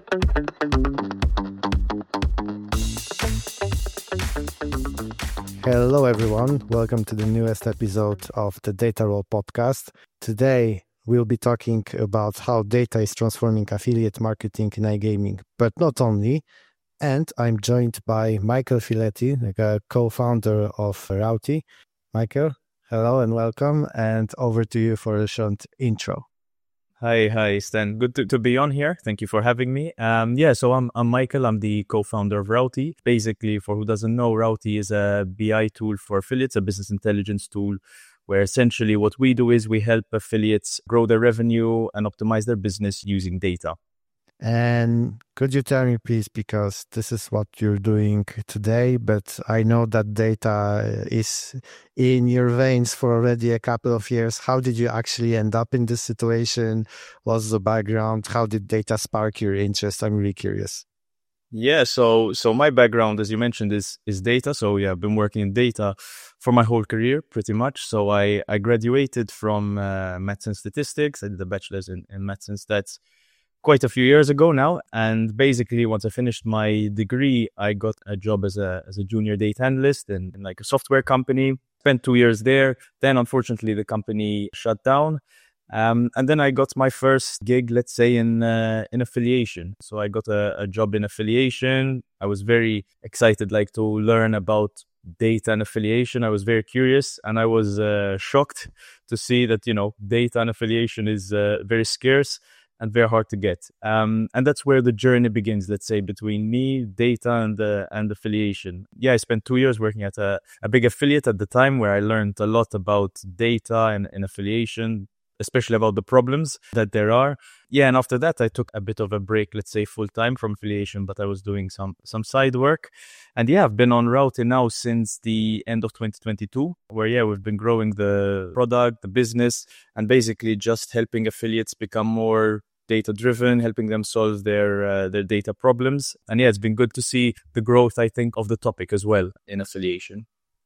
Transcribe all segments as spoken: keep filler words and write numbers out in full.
Hello, everyone. Welcome to the newest episode of the Data Roll podcast. Today, we'll be talking about how data is transforming affiliate marketing in iGaming, but not only. And I'm joined by Michael Filetti, a co-founder of Rowty. Michael, hello and welcome. And over to you for a short intro. Hi, hi, Stan. Good to, to be on here. Thank you for having me. Um, yeah, so I'm I'm Michael. I'm the co-founder of Rowty. Basically, for who doesn't know, Rowty is a B I tool for affiliates, a business intelligence tool, where essentially what we do is we help affiliates grow their revenue and optimize their business using data. And could you tell me, please, because this is what you're doing today, but I know that data is in your veins for already a couple of years. How did you actually end up in this situation? What's the background? How did data spark your interest? I'm really curious. Yeah, so so my background, as you mentioned, is is data. So yeah, I've been working in data for my whole career, pretty much. So I, I graduated from uh, maths and statistics. I did a bachelor's in, in maths and stats quite a few years ago now. And basically, once I finished my degree, I got a job as a as a junior data analyst in, in like a software company. Spent two years there. Then, unfortunately, the company shut down. Um, and then I got my first gig, let's say, in uh, in affiliation. So I got a, a job in affiliation. I was very excited, like, to learn about data and affiliation. I was very curious, and I was uh, shocked to see that, you know, data and affiliation is uh, very scarce and very hard to get. Um, and that's where the journey begins, let's say, between me, data, and uh, and affiliation. Yeah, I spent two years working at a, a big affiliate at the time where I learned a lot about data and, and affiliation, especially about the problems that there are. Yeah, and after that, I took a bit of a break, let's say full-time from affiliation, but I was doing some some side work. And yeah, I've been on Rowty now since the end of twenty twenty-two, where, yeah, we've been growing the product, the business, and basically just helping affiliates become more data-driven, helping them solve their uh, their data problems. And yeah, it's been good to see the growth, I think, of the topic as well in affiliation.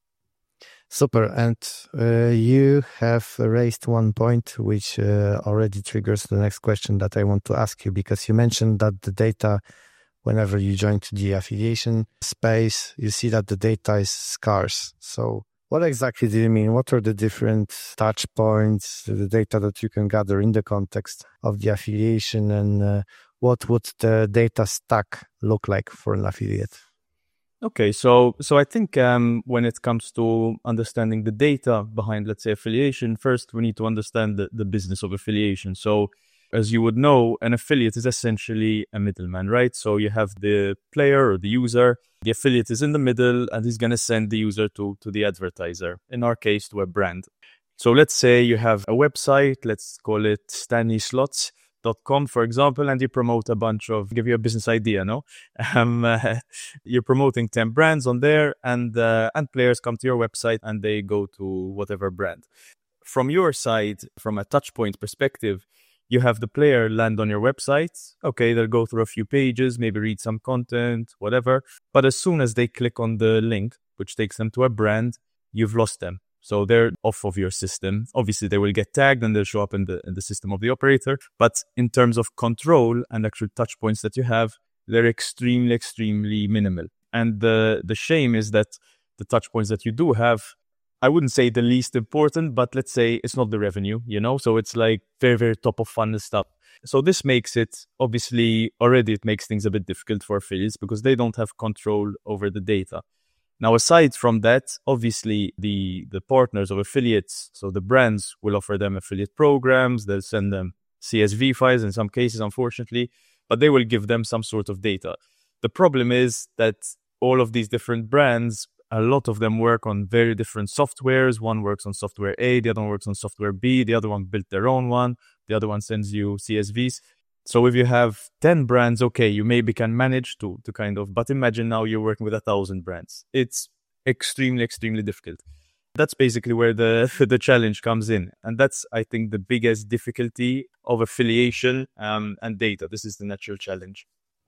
Super. And uh, you have raised one point which uh, already triggers the next question that I want to ask you, because you mentioned that the data, whenever you joined the affiliation space, you see that the data is scarce. So what exactly do you mean? What are the different touch points, the data that you can gather in the context of the affiliation, and uh, what would the data stack look like for an affiliate? Okay, so so I think um, when it comes to understanding the data behind, let's say, affiliation, first we need to understand the, the business of affiliation. So as you would know, an affiliate is essentially a middleman, right? So you have the player or the user, the affiliate is in the middle, and he's going to send the user to, to the advertiser, in our case, to a brand. So let's say you have a website, let's call it stanley slots dot com, for example, and you promote a bunch of, give you a business idea, no? Um, uh, you're promoting ten brands on there, and uh, and players come to your website and they go to whatever brand. From your side, from a touch point perspective, you have the player land on your website. Okay, they'll go through a few pages, maybe read some content, whatever. But as soon as they click on the link, which takes them to a brand, you've lost them. So they're off of your system. Obviously, they will get tagged and they'll show up in the in the system of the operator. But in terms of control and actual touch points that you have, they're extremely, extremely minimal. And the the shame is that the touch points that you do have, I wouldn't say the least important, but let's say it's not the revenue, you know? So it's like very, very top of funnel stuff. So this makes it, obviously, already it makes things a bit difficult for affiliates because they don't have control over the data. Now, aside from that, obviously, the, the partners of affiliates, so the brands will offer them affiliate programs, they'll send them C S V files in some cases, unfortunately, but they will give them some sort of data. The problem is that all of these different brands, a lot of them work on very different softwares. One works on software A, the other one works on software B, the other one built their own one, the other one sends you C S Vs. So if you have ten brands, okay, you maybe can manage to to kind of, but imagine now you're working with a thousand brands. It's extremely, extremely difficult. That's basically where the the challenge comes in. And that's, I think, the biggest difficulty of affiliation um, and data. This is the natural challenge.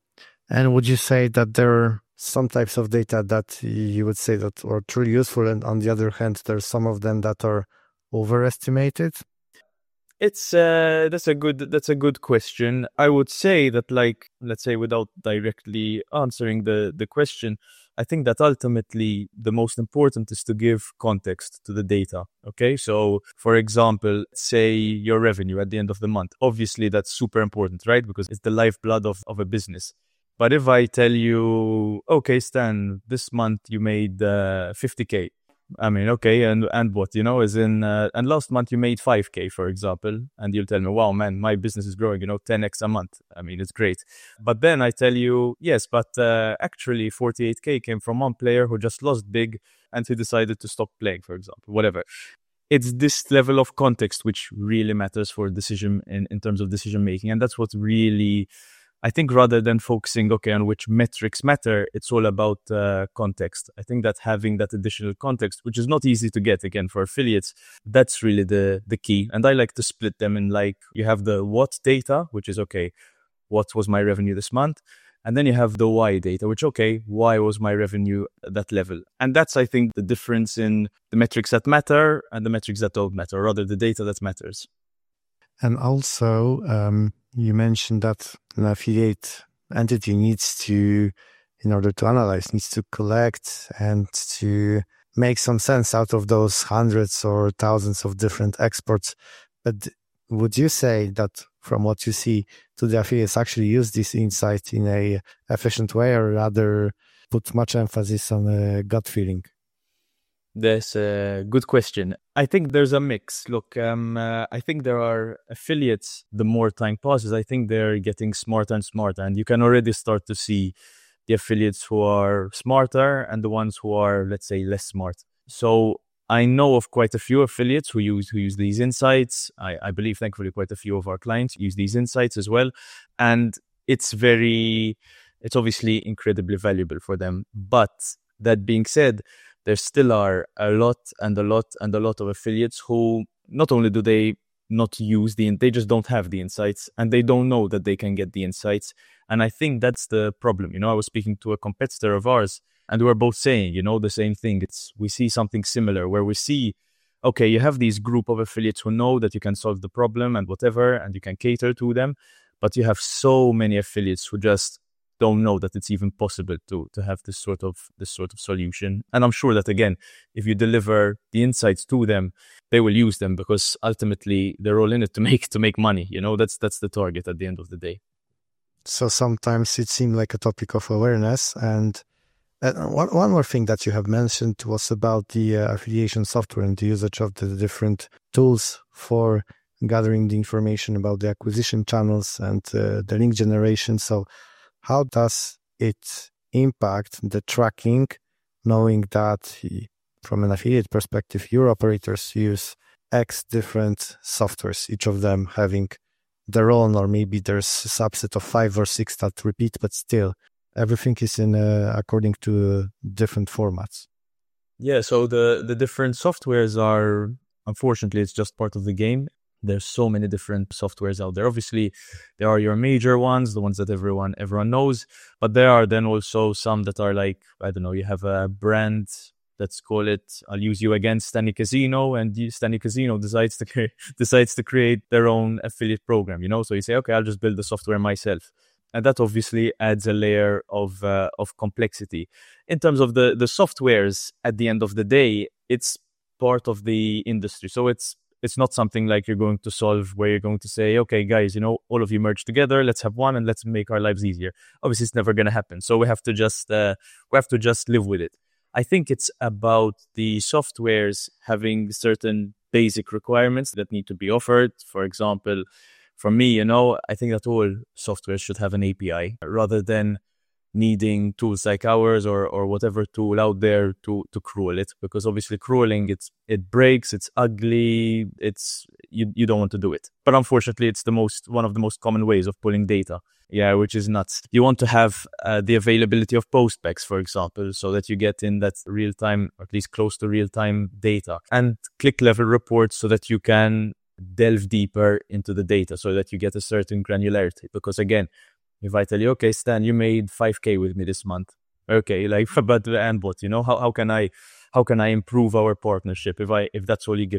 And would you say that there are some types of data that you would say that are truly useful, and on the other hand, there's some of them that are overestimated? It's uh, that's a good that's a good question. I would say that, like, let's say, without directly answering the the question, I think that ultimately the most important is to give context to the data. Okay, so for example, say your revenue at the end of the month. Obviously, that's super important, right? Because it's the lifeblood of of a business. But if I tell you, okay, Stan, this month you made uh, fifty K. I mean, okay, and and what, you know, as in, uh, and last month you made five K, for example, and you'll tell me, wow, man, my business is growing, you know, ten X a month. I mean, it's great. But then I tell you, yes, but uh, actually forty-eight K came from one player who just lost big and he decided to stop playing, for example, whatever. It's this level of context which really matters for decision in, in terms of decision making. And that's what really, I think, rather than focusing, okay, on which metrics matter, it's all about uh, context. I think that having that additional context, which is not easy to get, again, for affiliates, that's really the the key. And I like to split them in, like, you have the what data, which is, okay, what was my revenue this month? And then you have the why data, which, okay, why was my revenue at that level? And that's, I think, the difference in the metrics that matter and the metrics that don't matter, or rather the data that matters. And also, um, you mentioned that an affiliate entity needs to, in order to analyze, needs to collect and to make some sense out of those hundreds or thousands of different exports. But would you say that from what you see, do the affiliates actually use this insight in a efficient way, or rather put much emphasis on a gut feeling? That's a good question. I think there's a mix. Look, um, uh, I think there are affiliates, the more time passes, I think they're getting smarter and smarter. And you can already start to see the affiliates who are smarter and the ones who are, let's say, less smart. So I know of quite a few affiliates who use who use these insights. I, I believe, thankfully, quite a few of our clients use these insights as well. And it's very, it's obviously incredibly valuable for them. But that being said, there still are a lot and a lot and a lot of affiliates who not only do they not use the, they just don't have the insights, and they don't know that they can get the insights. And I think that's the problem. You know, I was speaking to a competitor of ours, and we were both saying, you know, the same thing. It's, we see something similar where we see, okay, you have these group of affiliates who know that you can solve the problem and whatever, and you can cater to them. But you have so many affiliates who just don't know that it's even possible to to have this sort of this sort of solution. And I'm sure that, again, if you deliver the insights to them, they will use them, because ultimately they're all in it to make to make money. You know, that's that's the target at the end of the day. So sometimes it seemed like a topic of awareness. And uh, one, one more thing that you have mentioned was about the uh, affiliation software and the usage of the different tools for gathering the information about the acquisition channels and uh, the link generation. So how does it impact the tracking, knowing that from an affiliate perspective, your operators use X different softwares, each of them having their own, or maybe there's a subset of five or six that repeat, but still everything is in uh, according to different formats. Yeah, so the, the different softwares are, unfortunately, it's just part of the game. There's so many different softwares out there. Obviously, there are your major ones, the ones that everyone everyone knows. But there are then also some that are like, I don't know, you have a brand, let's call it, I'll use you again, Stanny Casino, and Stanny Casino decides to create, decides to create their own affiliate program, you know? So you say, okay, I'll just build the software myself. And that obviously adds a layer of uh, of complexity. In terms of the, the softwares, at the end of the day, it's part of the industry. So it's It's not something like you're going to solve where you're going to say, okay, guys, you know, all of you merge together, let's have one and let's make our lives easier. Obviously, it's never going to happen. So we have to just uh, we have to just live with it. I think it's about the softwares having certain basic requirements that need to be offered. For example, for me, you know, I think that all softwares should have an A P I rather than needing tools like ours or or whatever tool out there to to crawl it, because obviously crawling, it's it breaks, it's ugly, it's you you don't want to do it. But unfortunately, it's the most one of the most common ways of pulling data. Yeah, which is nuts. You want to have uh, the availability of postbacks, for example, so that you get in that real time, or at least close to real time data, and click level reports so that you can delve deeper into the data, so that you get a certain granularity. Because again, if I tell you, okay, Stan, you made five K with me this month. Okay, like, but and what, you know, how, how can I, how can I improve our partnership if I, if that's all you give me?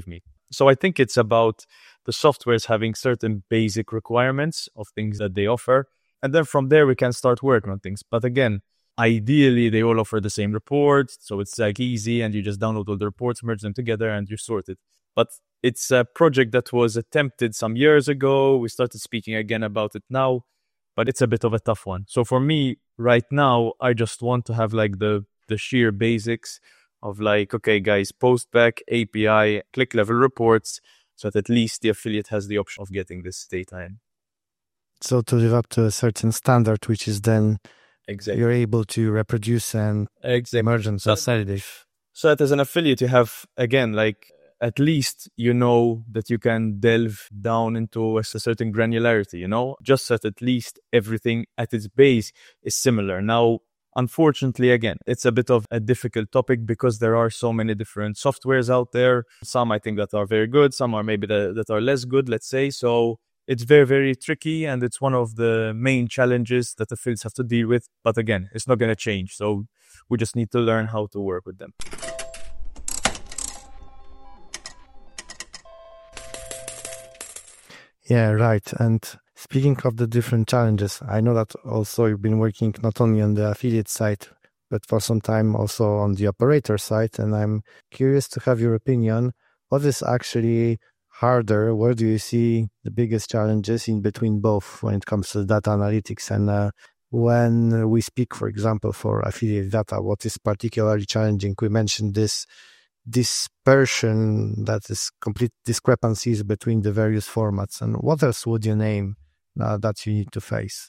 So I think it's about the softwares having certain basic requirements of things that they offer. And then from there, we can start working on things. But again, ideally, they all offer the same reports. So it's like easy and you just download all the reports, merge them together and you sort it. But it's a project that was attempted some years ago. We started speaking again about it now, but it's a bit of a tough one. So for me right now, I just want to have like the, the sheer basics of like, okay, guys, postback, A P I, click level reports, so that at least the affiliate has the option of getting this data in. So to live up to a certain standard, which is then exactly you're able to reproduce and exactly. merge them. So, so that as an affiliate, you have, again, like, at least you know that you can delve down into a certain granularity, you know, just that at least everything at its base is similar. Now, unfortunately, again, it's a bit of a difficult topic because there are so many different softwares out there. Some I think that are very good, some are maybe the, that are less good, let's say. So it's very, very tricky, and it's one of the main challenges that affiliates have to deal with. But again, it's not going to change. So we just need to learn how to work with them. Yeah, right. And speaking of the different challenges, I know that also you've been working not only on the affiliate side, but for some time also on the operator side. And I'm curious to have your opinion. What is actually harder? Where do you see the biggest challenges in between both when it comes to data analytics? And uh, when we speak, for example, for affiliate data, what is particularly challenging? We mentioned this dispersion, that is complete discrepancies between the various formats. And what else would you name uh, that you need to face?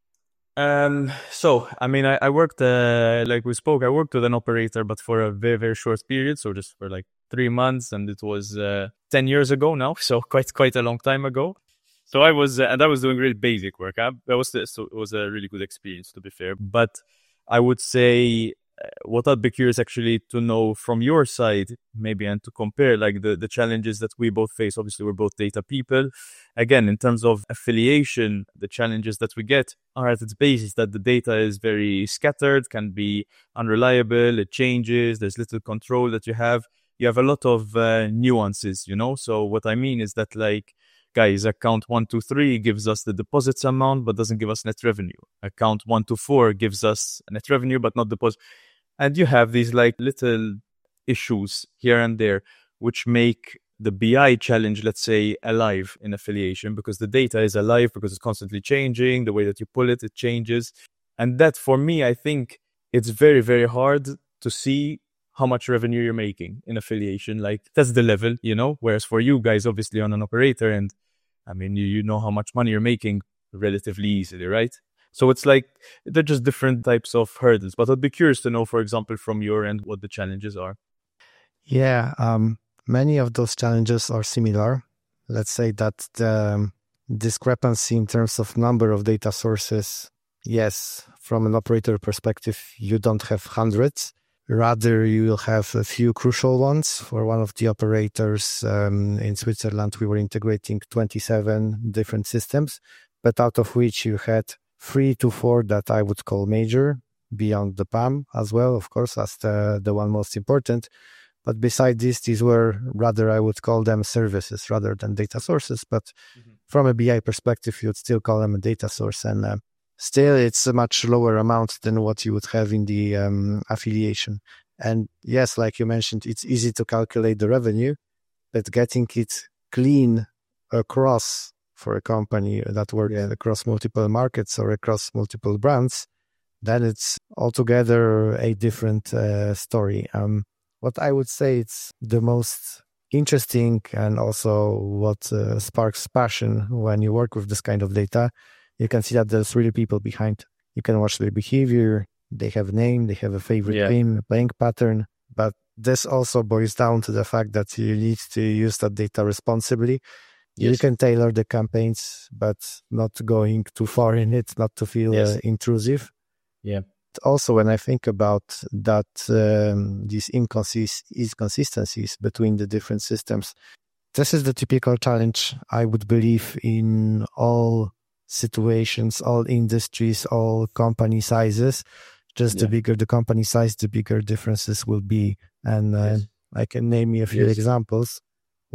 Um, so, I mean, I, I worked, uh, like we spoke, I worked with an operator, but for a very, very short period. So just for like three months, and it was uh, ten years ago now. So quite, quite a long time ago. So I was, uh, and I was doing really basic work. I, that was, so it was a really good experience, to be fair. But I would say, Uh, what I'd be curious actually to know from your side, maybe, and to compare like the, the challenges that we both face. Obviously, we're both data people. Again, in terms of affiliation, the challenges that we get are at its basis that the data is very scattered, can be unreliable, it changes, there's little control that you have. You have a lot of uh, nuances, you know? So what I mean is that, like, guys, account one two three gives us the deposits amount, but doesn't give us net revenue. Account one two four gives us net revenue, but not deposit. And you have these like little issues here and there, which make the B I challenge, let's say, alive in affiliation, because the data is alive, because it's constantly changing. The way that you pull it, it changes. And that, for me, I think it's very, very hard to see how much revenue you're making in affiliation. Like, that's the level, you know, whereas for you guys, obviously on an operator, and I mean, you, you know how much money you're making relatively easily, right? So it's like, they're just different types of hurdles. But I'd be curious to know, for example, from your end, what the challenges are. Yeah, um, many of those challenges are similar. Let's say that the discrepancy in terms of number of data sources, yes, from an operator perspective, you don't have hundreds. Rather, you will have a few crucial ones. For one of the operators um, in Switzerland, we were integrating twenty-seven different systems, but out of which you had three to four that I would call major, beyond the P A M as well, of course, as the, the one most important. But beside this, these were rather, I would call them services rather than data sources. But mm-hmm. from a B I perspective, you would still call them a data source. And uh, still, it's a much lower amount than what you would have in the um, affiliation. And yes, like you mentioned, it's easy to calculate the revenue, but getting it clean across for a company that works yeah. across multiple markets or across multiple brands, then it's altogether a different uh, story. Um, what I would say it's the most interesting and also what uh, sparks passion when you work with this kind of data, you can see that there's really people behind. You can watch their behavior, they have a name, they have a favorite yeah. theme, a playing pattern, but this also boils down to the fact that you need to use that data responsibly. Yes. You can tailor the campaigns, but not going too far in it, not to feel yes. uh, intrusive. Yeah. Also, when I think about that, um, these inconsist- inconsistencies between the different systems, this is the typical challenge, I would believe, in all situations, all industries, all company sizes. Just yeah. the bigger the company size, the bigger differences will be. And uh, yes. I can name you a few yes. examples.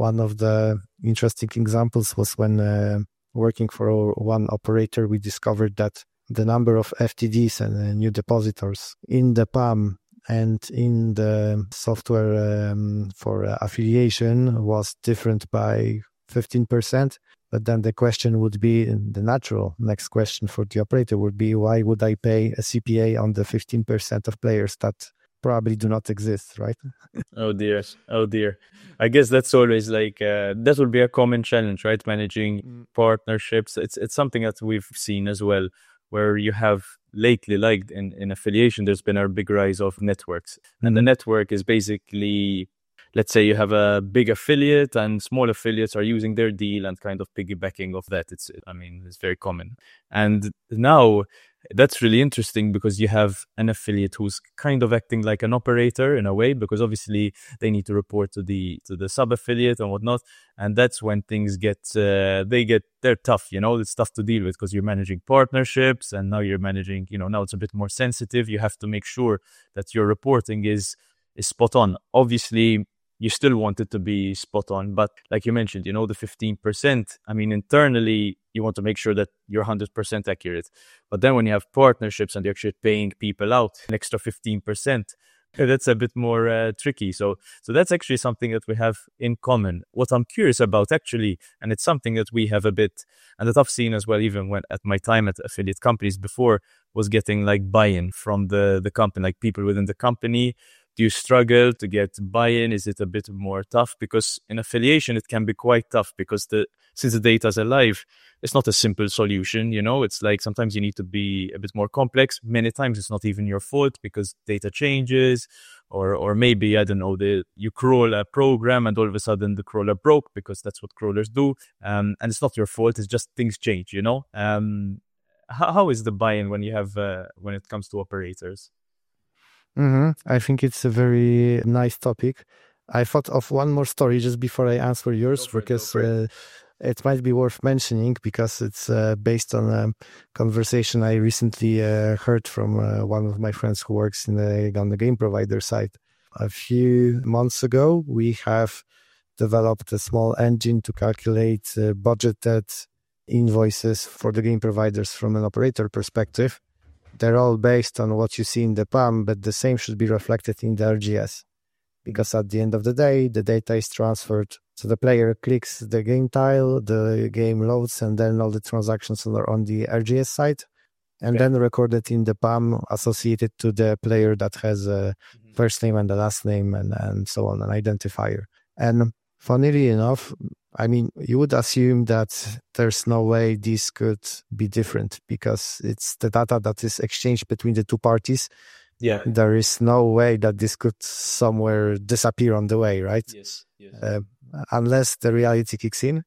one of the interesting examples was when uh, working for one operator, we discovered that the number of F T Ds and uh, new depositors in the P A M and in the software um, for uh, affiliation was different by fifteen percent. But then the question would be, the natural next question for the operator would be, why would I pay a C P A on the fifteen percent of players that probably do not exist, right? Oh dear, oh dear. I guess that's always like, uh, that would be a common challenge, right? Managing mm. partnerships. It's it's something that we've seen as well, where you have lately, like in, in affiliation, there's been a big rise of networks. Mm-hmm. And the network is basically, let's say you have a big affiliate and small affiliates are using their deal and kind of piggybacking off that. It's, I mean, it's very common. And now that's really interesting because you have an affiliate who's kind of acting like an operator in a way, because obviously they need to report to the to the sub affiliate and whatnot. And that's when things get, uh, they get, they're tough, you know, it's tough to deal with because you're managing partnerships and now you're managing, you know, now it's a bit more sensitive. You have to make sure that your reporting is, is spot on. Obviously, you still want it to be spot on. But like you mentioned, you know, the fifteen percent, I mean, internally, you want to make sure that you're one hundred percent accurate. But then when you have partnerships and you're actually paying people out an extra fifteen percent, that's a bit more uh, tricky. So so that's actually something that we have in common. What I'm curious about actually, and it's something that we have a bit, and that I've seen as well, even when at my time at affiliate companies before, was getting like buy-in from the, the company, like people within the company. Do you struggle to get buy-in? Is it a bit more tough? Because in affiliation, it can be quite tough because the since the data is alive, it's not a simple solution, you know? It's like sometimes you need to be a bit more complex. Many times it's not even your fault because data changes or or maybe, I don't know, the you crawl a program and all of a sudden the crawler broke because that's what crawlers do. Um, and it's not your fault. It's just things change, you know? Um, how, how is the buy-in when you have uh, when it comes to operators? Mm-hmm. I think it's a very nice topic. I thought of one more story just before I answer yours, for because it, uh, it might be worth mentioning because it's uh, based on a conversation I recently uh, heard from uh, one of my friends who works in the, on the game provider side. A few months ago, we have developed a small engine to calculate uh, budgeted invoices for the game providers from an operator perspective. They're all based on what you see in the P A M, but the same should be reflected in the R G S. Because at the end of the day, the data is transferred. So the player clicks the game tile, the game loads, and then all the transactions are on the R G S side, and okay. then recorded in the P A M associated to the player that has a mm-hmm. first name and the last name and, and so on, an identifier. And funnily enough, I mean, you would assume that there's no way this could be different because it's the data that is exchanged between the two parties. Yeah. There is no way that this could somewhere disappear on the way, right? Yes. yes. Uh, unless the reality kicks in.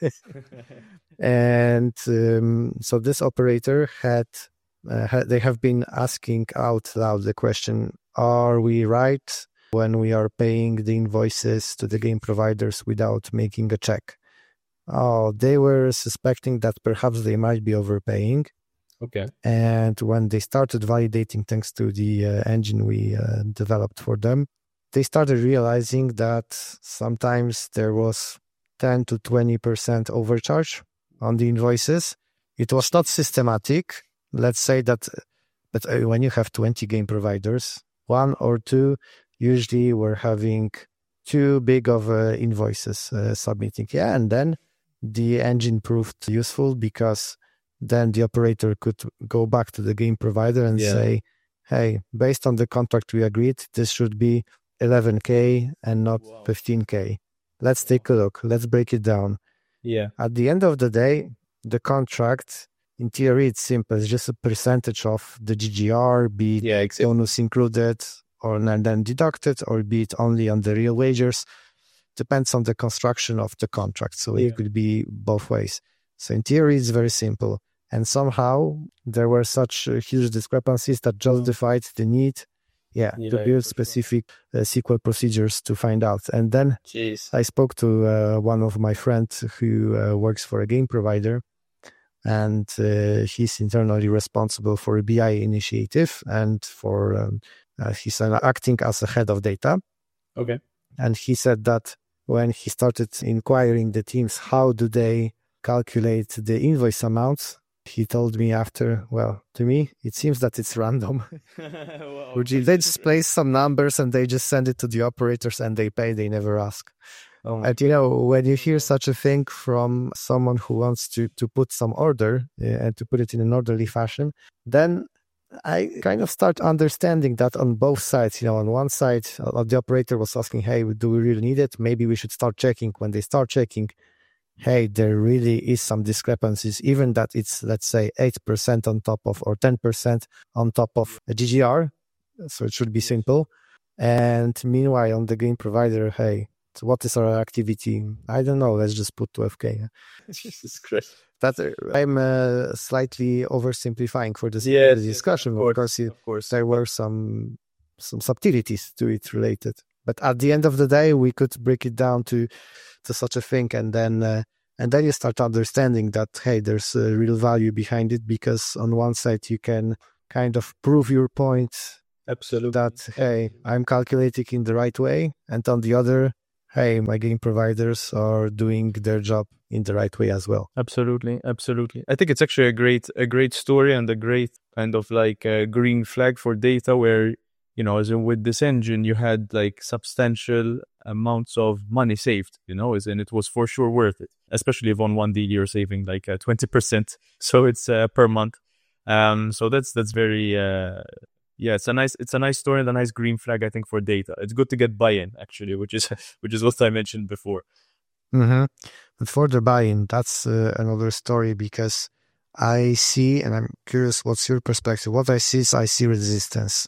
And um, so this operator had, uh, had, they have been asking out loud the question, are we right when we are paying the invoices to the game providers without making a check? Oh, they were suspecting that perhaps they might be overpaying. Okay. And when they started validating thanks to the uh, engine we uh, developed for them, they started realizing that sometimes there was ten to twenty percent overcharge on the invoices. It was not systematic. Let's say that, but when you have twenty game providers, one or two usually were having too big of uh, invoices uh, submitting. Yeah, and then the engine proved useful because then the operator could go back to the game provider and yeah. say, hey, based on the contract we agreed, this should be eleven K and not wow. fifteen K. Let's take a look. Let's break it down. Yeah. At the end of the day, the contract, in theory, it's simple. It's just a percentage of the G G R, be it yeah, exactly. bonus included or then deducted, or be it only on the real wagers. Depends on the construction of the contract. So yeah. it could be both ways. So in theory, it's very simple. And somehow there were such uh, huge discrepancies that justified the need yeah, yeah to build specific sure. uh, S Q L procedures to find out. And then Jeez. I spoke to uh, one of my friends who uh, works for a game provider, and uh, he's internally responsible for a B I initiative and for um, uh, he's uh, acting as a head of data. Okay. And he said that when he started inquiring the teams, how do they calculate the invoice amounts, he told me after, well, to me, it seems that it's random. Wow. They just place some numbers and they just send it to the operators and they pay, they never ask. Oh my And, you know, when you hear such a thing from someone who wants to, to put some order uh, and to put it in an orderly fashion, then I kind of start understanding that on both sides. You know, on one side, uh, the operator was asking, hey, do we really need it? Maybe we should start checking. When they start checking, hey, there really is some discrepancies, even that it's, let's say, eight percent on top of or ten percent on top of a G G R. So it should be simple. And meanwhile, on the game provider, hey, so what is our activity? I don't know. Let's just put twelve K. Jesus Christ. That I'm uh, slightly oversimplifying for this Yes, the discussion. yes, of of course, you, Of course. there were some some subtleties to it related, but at the end of the day, we could break it down to to such a thing, and then uh, and then you start understanding that hey, there's a real value behind it, because on one side you can kind of prove your point Absolutely. that hey, I'm calculating in the right way, and on the other, hey, my game providers are doing their job in the right way as well. Absolutely, absolutely. I think it's actually a great, a great story and a great kind of like a green flag for data where, you know, as in with this engine, you had like substantial amounts of money saved, you know, as in it was for sure worth it, especially if on one deal you're saving like uh, twenty percent. So it's uh, per month. Um, so that's, that's very, uh, yeah, it's a nice, it's a nice story and a nice green flag, I think, for data. It's good to get buy-in actually, which is, which is what I mentioned before. Mm-hmm. And for the buy-in, that's uh, another story, because I see, and I'm curious, what's your perspective? What I see is I see resistance.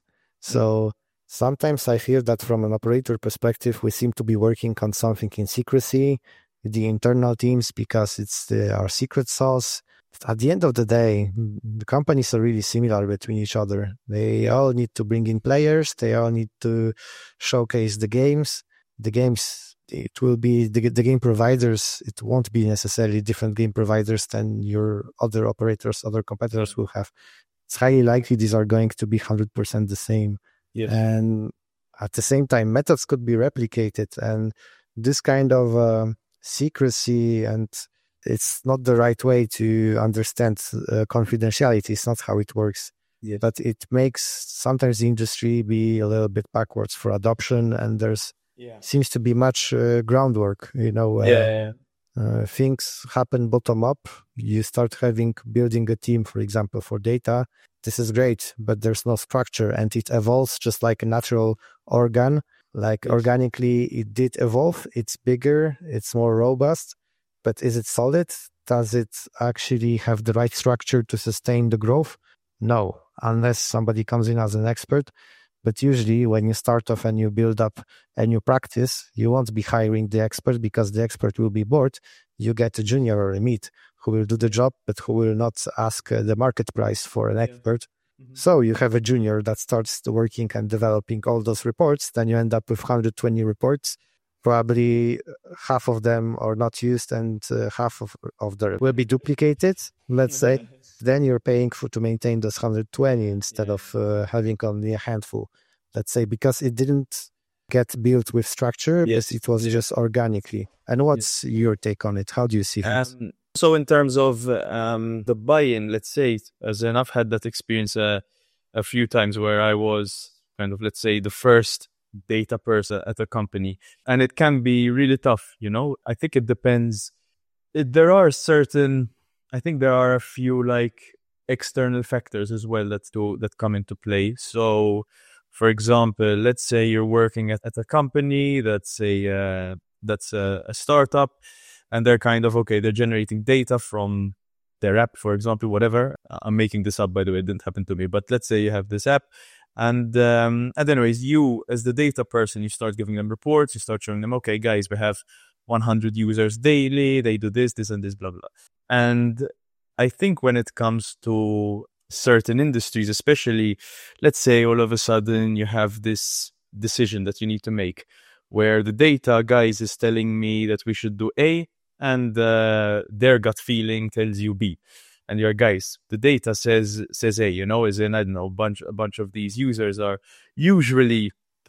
So sometimes I feel that from an operator perspective, we seem to be working on something in secrecy, the internal teams, because it's the, our secret sauce. At the end of the day, the companies are really similar between each other. They all need to bring in players. They all need to showcase the games. The games, it will be the, the game providers. It won't be necessarily different game providers than your other operators, other competitors will have. It's highly likely these are going to be one hundred percent the same. Yes. And at the same time, methods could be replicated. And this kind of uh, secrecy, and it's not the right way to understand uh, confidentiality. It's not how it works. Yes. But it makes sometimes the industry be a little bit backwards for adoption, and there's Yeah. seems to be much uh, groundwork. You know, uh, Yeah. yeah. uh, things happen bottom up. You start having building a team, for example, for data. This is great, but there's no structure, and it evolves just like a natural organ. Like Yes. organically, it did evolve. It's bigger. It's more robust. But is it solid? Does it actually have the right structure to sustain the growth? No, unless somebody comes in as an expert. But usually when you start off and you build up a new practice, you won't be hiring the expert, because the expert will be bored. You get a junior or a mid who will do the job, but who will not ask uh, the market price for an expert. Mhm. So you have a junior that starts working and developing all those reports. Then you end up with one hundred twenty reports. Probably half of them are not used, and uh, half of, of them will be duplicated, let's say. Then you're paying for to maintain those one hundred twenty instead Yeah. of uh, having only a handful, let's say, because it didn't get built with structure, Yes. but it was Yeah. just organically. And what's your take on it? How do you see things? Um, so in terms of um, the buy-in, let's say, as in I've had that experience uh, a few times where I was kind of, let's say, the first data person at a company, and it can be really tough, you know. I think it depends. It, there are certain, I think there are a few like external factors as well that do that come into play. So, for example, let's say you're working at, at a company that's a uh, that's a, a startup, and they're kind of okay. They're generating data from their app, for example, whatever. I'm making this up, by the way. It didn't happen to me, but let's say you have this app. And um, and anyways, you as the data person, you start giving them reports. You start showing them, okay, guys, we have one hundred users daily. They do this, this, and this, blah, blah. And I think when it comes to certain industries, especially, let's say all of a sudden you have this decision that you need to make where the data guys is telling me that we should do A, and uh, their gut feeling tells you B. And your guys, the data says says A, you know, is in, I don't know, a bunch, a bunch of these users are usually the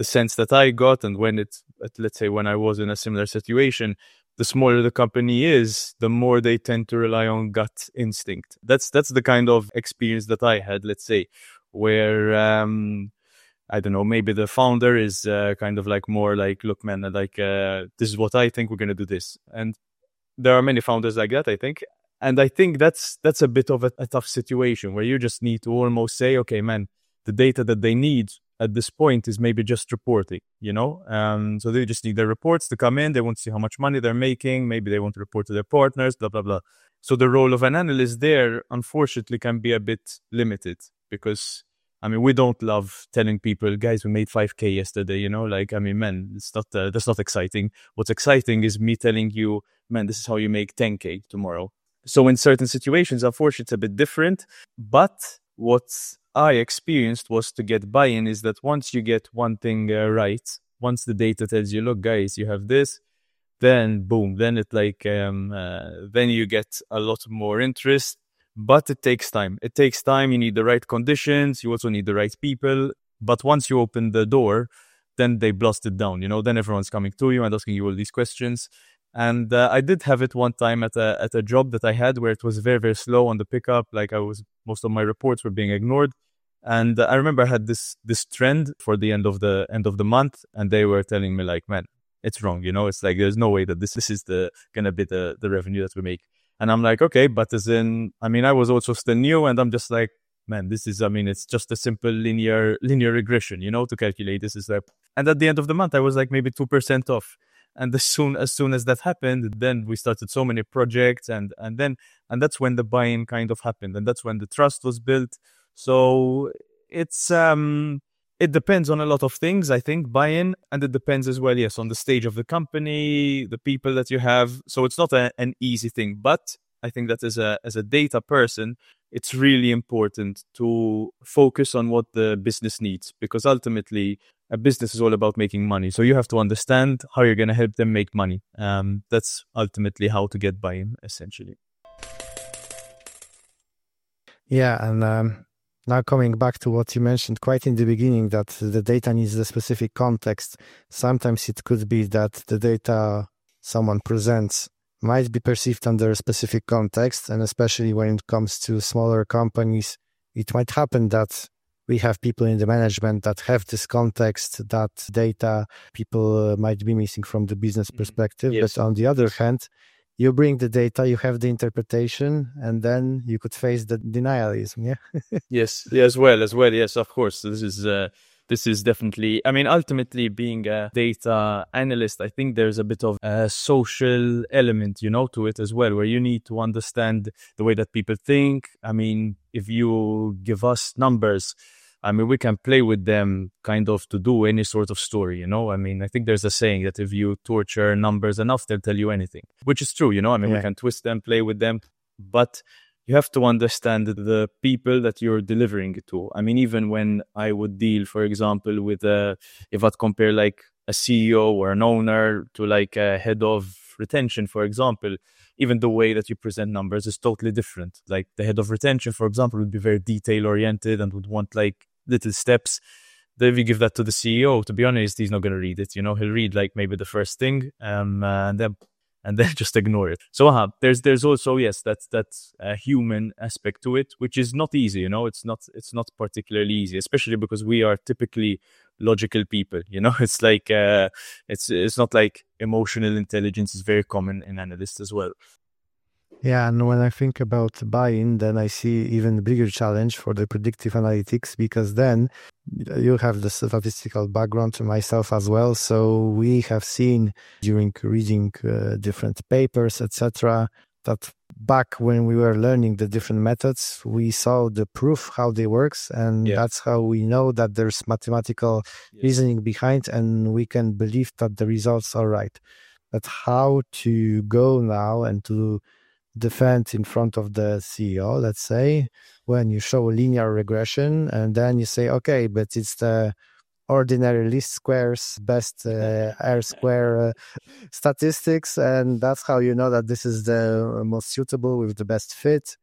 the sense that I got, and when it's, let's say, when I was in a similar situation, the smaller the company is, the more they tend to rely on gut instinct. That's that's the kind of experience that I had, let's say, where um, I don't know, maybe the founder is uh, kind of like more like, look, man, like uh, this is what I think, we're gonna do this, and there are many founders like that, I think. And I think that's that's a bit of a, a tough situation where you just need to almost say, okay, man, the data that they need at this point is maybe just reporting, you know? Um, so they just need their reports to come in. They want to see how much money they're making. Maybe they want to report to their partners, blah, blah, blah. So the role of an analyst there, unfortunately, can be a bit limited because, I mean, we don't love telling people, guys, we made five K yesterday, you know? Like, I mean, man, it's not, uh, that's not exciting. What's exciting is me telling you, man, this is how you make ten K tomorrow. So in certain situations, unfortunately, it's a bit different. But what I experienced was to get buy-in is that once you get one thing uh, right, once the data tells you, look, guys, you have this, then boom, then it like, um, uh, then you get a lot more interest. But it takes time. It takes time. You need the right conditions. You also need the right people. But once you open the door, then they blast it down. You know, then everyone's coming to you and asking you all these questions. And uh, I did have it one time at a at a job that I had where it was very, very slow on the pickup. Like I was, most of my reports were being ignored. And uh, I remember I had this this trend for the end of the end of the month, and they were telling me like, man, it's wrong. You know, it's like there's no way that this this is the gonna be the the revenue that we make. And I'm like, okay, but as in, I mean, I was also still new, and I'm just like, man, this is, I mean, it's just a simple linear linear regression, you know, to calculate. This is like, and at the end of the month, I was like maybe two percent off. And as soon as soon as that happened, then we started so many projects, and and then and that's when the buy-in kind of happened, and that's when the trust was built. So it's um it depends on a lot of things, I think, buy-in, and it depends as well, yes, on the stage of the company, the people that you have. So it's not a, an easy thing, but I think that as a as a data person, it's really important to focus on what the business needs, because ultimately a business is all about making money. So you have to understand how you're going to help them make money. Um, that's ultimately how to get buy-in, essentially. Yeah, and um, now coming back to what you mentioned quite in the beginning, that the data needs a specific context. Sometimes it could be that the data someone presents might be perceived under a specific context, and especially when it comes to smaller companies, it might happen that we have people in the management that have this context, that data people uh, might be missing from the business perspective. Yes. But on the other hand, you bring the data, you have the interpretation, and then you could face the denialism. Yeah. Yes. Yeah, as well, as well. Yes, of course. This is uh, this is definitely. I mean, ultimately, being a data analyst, I think there's a bit of a social element, you know, to it as well, where you need to understand the way that people think. I mean, if you give us numbers, I mean, we can play with them kind of to do any sort of story, you know? I mean, I think there's a saying that if you torture numbers enough, they'll tell you anything, which is true, you know? I mean, yeah. We can twist them, play with them, but you have to understand the people that you're delivering it to. I mean, even when I would deal, for example, with, uh, if I'd compare like a C E O or an owner to like a head of retention, for example, even the way that you present numbers is totally different. Like the head of retention, for example, would be very detail oriented and would want like little steps. Then if you give that to the C E O, to be honest, he's not going to read it. You know, he'll read like maybe the first thing, um, uh, and then and then just ignore it. So uh, there's there's also yes, that's that's a human aspect to it, which is not easy. You know, it's not it's not particularly easy, especially because we are typically logical people. You know, it's like uh, it's it's not like emotional intelligence is very common in analysts as well. Yeah, and when I think about buy-in, then I see even bigger challenge for the predictive analytics, because then you have the statistical background to myself as well. So we have seen during reading uh, different papers, et cetera, that back when we were learning the different methods, we saw the proof how they works, and yeah. That's how we know that there's mathematical yes. reasoning behind, and we can believe that the results are right. But how to go now and to defend in front of the C E O, let's say, when you show a linear regression and then you say, okay, but it's the ordinary least squares, best uh, R square uh, statistics, and that's how you know that this is the most suitable with the best fit.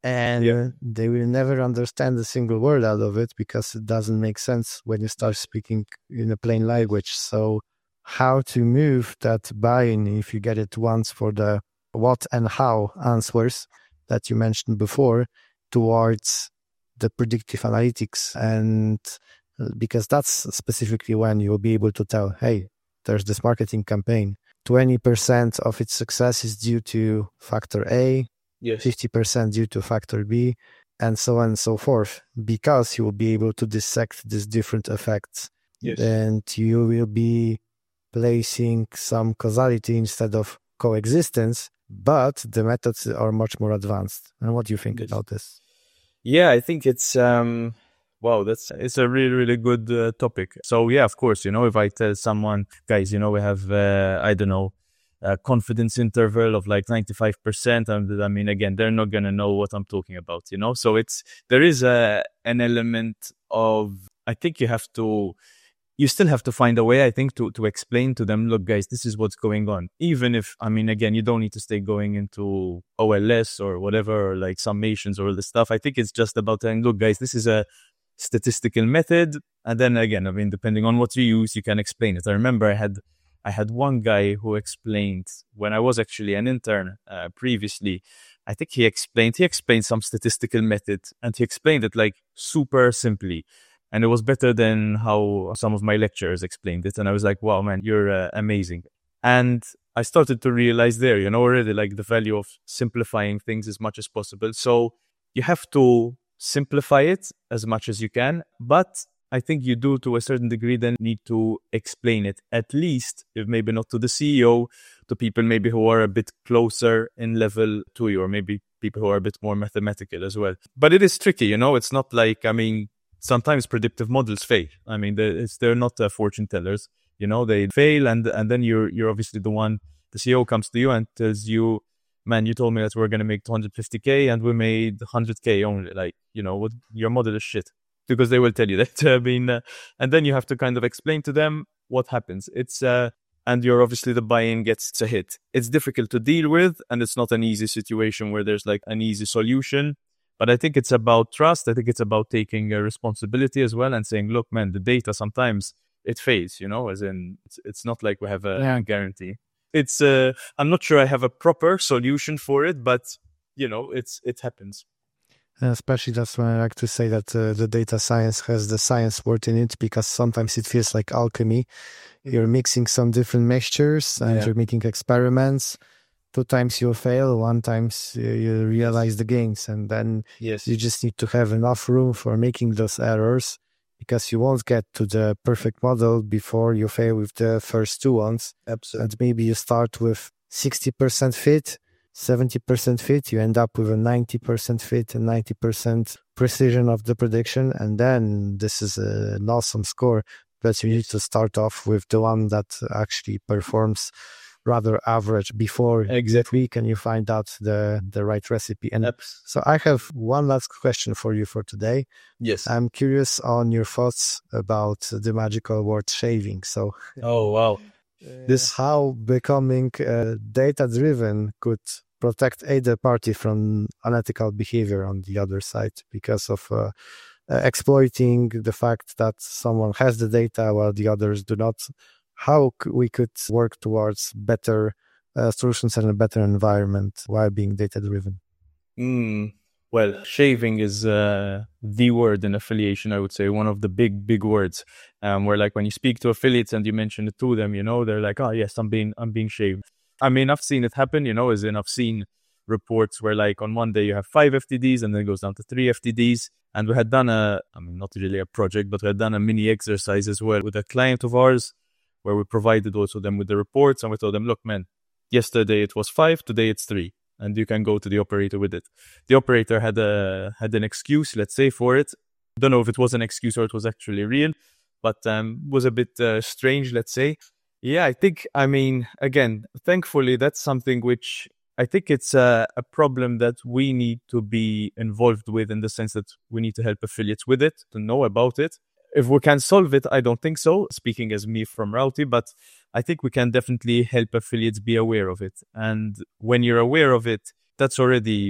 and Yeah. they will never understand a single word out of it because it doesn't make sense when you start speaking in a plain language. So how to move that buy-in, if you get it once for the what and how answers that you mentioned before, towards the predictive analytics, and because that's specifically when you'll be able to tell, hey, there's this marketing campaign, twenty percent of its success is due to factor A, Yes. fifty percent due to factor B, and so on and so forth, because you will be able to dissect these different effects. Yes. And you will be placing some causality instead of coexistence, but the methods are much more advanced. And what do you think Yes. about this? Yeah, I think it's um wow, that's it's a really really good uh, topic. So yeah, of course, you know, if I tell someone, guys, you know, we have uh, I don't know, a confidence interval of like ninety-five percent, and I mean, again, they're not going to know what I'm talking about, you know? So it's there is a an element of, I think you have to you still have to find a way, I think, to to explain to them, look, guys, this is what's going on. Even if, I mean, again, you don't need to stay going into O L S or whatever, or like summations or all this stuff. I think it's just about saying, look, guys, this is a statistical method. And then again, I mean, depending on what you use, you can explain it. I remember I had I had one guy who explained, when I was actually an intern uh, previously, I think he explained, he explained some statistical method, and he explained it like super simply. And it was better than how some of my lecturers explained it. And I was like, wow, man, you're uh, amazing. And I started to realize there, you know, already like the value of simplifying things as much as possible. So you have to simplify it as much as you can. But I think you do, to a certain degree, then need to explain it, at least, if maybe not to the C E O, to people maybe who are a bit closer in level to you, or maybe people who are a bit more mathematical as well. But it is tricky, you know, it's not like, I mean, sometimes predictive models fail. I mean, it's, they're not uh, fortune tellers, you know, they fail. And, and then you're, you're obviously the one, the C E O comes to you and tells you, man, you told me that we're going to make two hundred fifty K and we made one hundred K only. Like, you know, what, your model is shit. Because they will tell you that. I mean, uh, and then you have to kind of explain to them what happens. It's, uh, and you're obviously the buy-in gets a hit. It's difficult to deal with, and it's not an easy situation where there's like an easy solution. But I think it's about trust. I think it's about taking a responsibility as well and saying, look, man, the data sometimes it fails, you know, as in it's, it's not like we have a Yeah. guarantee. It's, uh, I'm not sure I have a proper solution for it, but you know, it's, it happens. And especially that's when I like to say that uh, the data science has the science word in it, because sometimes it feels like alchemy. You're mixing some different mixtures and Yeah. you're making experiments. Two times you'll fail, one times you, you realize the gains, and then Yes. you just need to have enough room for making those errors, because you won't get to the perfect model before you fail with the first two ones. Absolutely. And maybe you start with sixty percent fit, seventy percent fit, you end up with a ninety percent fit and ninety percent precision of the prediction. And then this is a, an awesome score, but you need to start off with the one that actually performs rather average before Exactly. week, and you find out the, the right recipe. And Abs- so I have one last question for you for today. yes. I'm curious on your thoughts about the magical word shaving. So Oh, wow. this how becoming uh, data-driven could protect either party from unethical behavior on the other side, because of uh, uh, exploiting the fact that someone has the data while the others do not. How c- we could work towards better uh, solutions and a better environment while being data-driven? Mm. Well, shaving is uh, the word in affiliation, I would say, one of the big, big words. Um, where like when you speak to affiliates and you mention it to them, you know, they're like, oh yes, I'm being, I'm being shaved. I mean, I've seen it happen, you know, as in I've seen reports where like on one day you have five F T Ds and then it goes down to three F T Ds. And we had done a, I mean, not really a project, but we had done a mini exercise as well with a client of ours, where we provided also them with the reports and we told them, look, man, yesterday it was five, today it's three. And you can go to the operator with it. The operator had a had an excuse, let's say, for it. Don't know if it was an excuse or it was actually real, but um, was a bit uh, strange, let's say. Yeah, I think, I mean, again, thankfully, that's something which I think it's a, a problem that we need to be involved with, in the sense that we need to help affiliates with it, to know about it. If we can solve it, I don't think so, speaking as me from Routy, but I think we can definitely help affiliates be aware of it. And when you're aware of it, that's already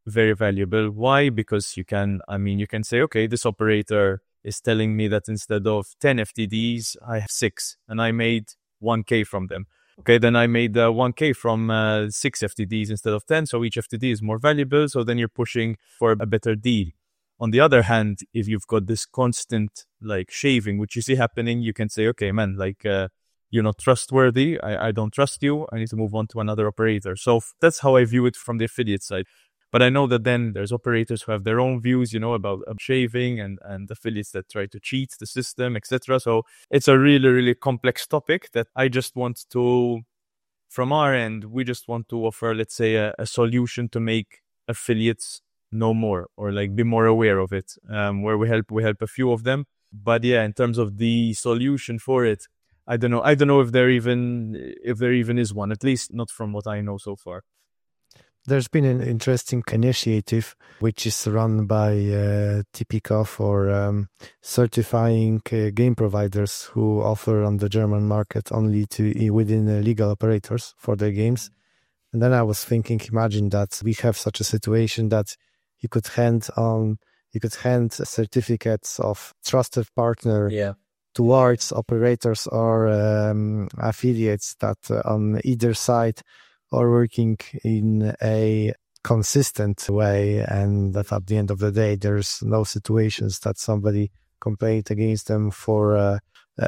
very valuable. Why? Because you can, I mean, you can say, okay, this operator is telling me that instead of ten F T Ds, I have six, and I made one K from them. Okay, then I made uh, one K from uh, six F T Ds instead of ten, so each F T D is more valuable, so then you're pushing for a better deal. On the other hand, if you've got this constant like shaving, which you see happening, you can say, okay, man, like uh, you're not trustworthy. I, I don't trust you. I need to move on to another operator. So f- that's how I view it from the affiliate side. But I know that then there's operators who have their own views, you know, about uh, shaving and, and affiliates that try to cheat the system, et cetera. So it's a really, really complex topic that I just want to, from our end, we just want to offer, let's say, a, a solution to make affiliates know more or like be more aware of it, um, where we help we help a few of them. But yeah, in terms of the solution for it, I don't know. I don't know if there even if there even is one, at least not from what I know so far. There's been an interesting initiative which is run by uh, Tipico for um, certifying uh, game providers who offer on the German market only to within uh, legal operators for their games. And then I was thinking, imagine that we have such a situation that you could hand on, you could hand certificates of trusted partner yeah. towards operators or um, affiliates that uh, on either side are working in a consistent way, and that at the end of the day, there's no situations that somebody complained against them for a,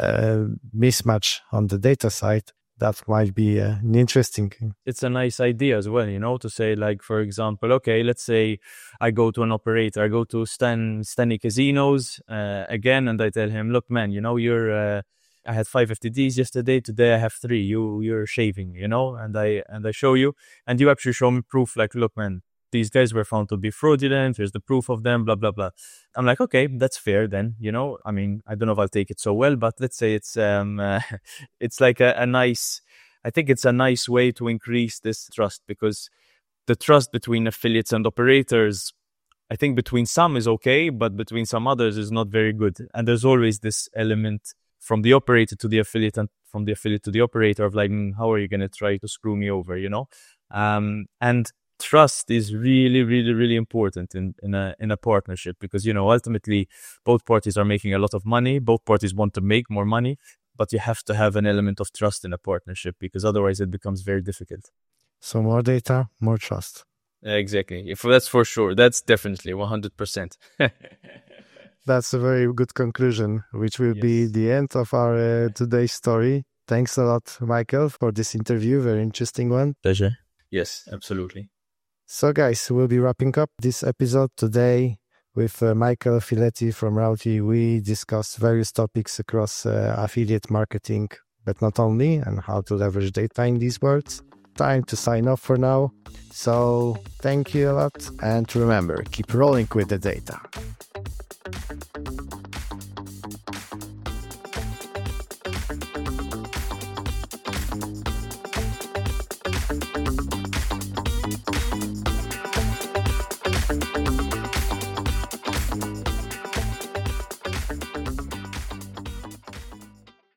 a mismatch on the data side. That might be uh, an interesting. It's a nice idea as well, you know, to say like, for example, okay, let's say I go to an operator, I go to Stan Stanley Casinos uh, again, and I tell him, look, man, you know, you're. Uh, I had five F T Ds yesterday. Today I have three. You you're shaving, you know, and I and I show you, and you actually show me proof. Like, look, man, these guys were found to be fraudulent. Here's the proof of them. Blah blah blah. I'm like, okay, that's fair then. You know, I mean, I don't know if I'll take it so well, but let's say it's um, uh, it's like a, a nice. I think it's a nice way to increase this trust, because the trust between affiliates and operators, I think between some is okay, but between some others is not very good. And there's always this element from the operator to the affiliate and from the affiliate to the operator of like, mm, how are you going to try to screw me over, you know? Um, and trust is really, really, really important in, in a in a partnership, because, you know, ultimately both parties are making a lot of money. Both parties want to make more money, but you have to have an element of trust in a partnership, because otherwise it becomes very difficult. So more data, more trust. Exactly. If that's for sure. That's definitely one hundred percent. That's a very good conclusion, which will yes. be the end of our uh, today's story. Thanks a lot, Michael, for this interview. Very interesting one. Pleasure. Yes, absolutely. So, guys, we'll be wrapping up this episode today with uh, Michael Filetti from Rauti. We discussed various topics across uh, affiliate marketing, but not only, and how to leverage data in these worlds. Time to sign off for now. So, thank you a lot. And remember, keep rolling with the data.